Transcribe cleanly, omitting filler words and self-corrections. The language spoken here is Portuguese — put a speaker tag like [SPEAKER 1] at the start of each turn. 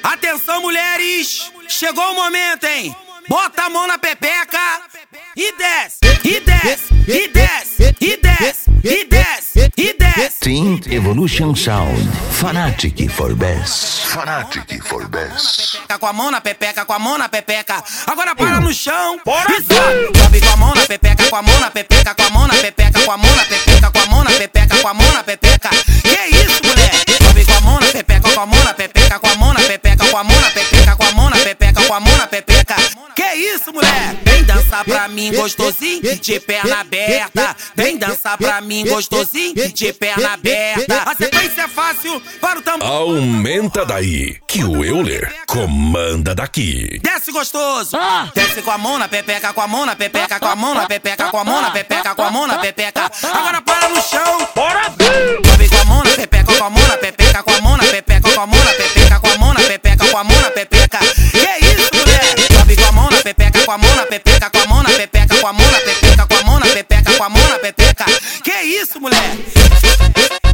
[SPEAKER 1] Atenção, mulheres, chegou o momento, hein? Bota a mão na pepeca e desce, e desce, e desce, e desce, e desce, e desce.
[SPEAKER 2] Team Evolution Sound, Fanatic for Best. Fanatic for Best.
[SPEAKER 1] Com a mão na pepeca, com a mão na pepeca. Agora para no chão e sobe. Sobe com a mão na pepeca, com a mão na pepeca, com a mão na pepeca, com a mão na pepeca, com a mão na pepeca, com a mão na pepeca. Que isso, mulher? Sobe com a mão na pepeca, com a mão na pepeca, com a mão na pepeca, com a mão na pepeca, com a mão na pepeca, com a mão na pepeca. Que isso, mulher? Vem dançar pra mim gostosinho, de perna aberta. Vem dançar pra mim gostosinho, de perna aberta. A sequência é fácil para o tambor.
[SPEAKER 3] Aumenta daí, que o Euler comanda daqui.
[SPEAKER 1] Desce gostoso, desce com a mão na pepeca, com a mão na pepeca, com a mão na pepeca, com a mão na pepeca, com a mão na pepeca. Agora para no chão, bora! Sobe com a mão na pepeca, com a mão na pepeca, com a mão na pepeca, com a mão na pepeca, com a mão na pepeca, com a mão na pepeca. Que isso, mulher? Sobe com a mão na pepeca, com a mão na pepeca, com a mão na pepeca, com a mão na pepeca, com a mão na pepeca, com a mão na pepeca. Que isso, mulher?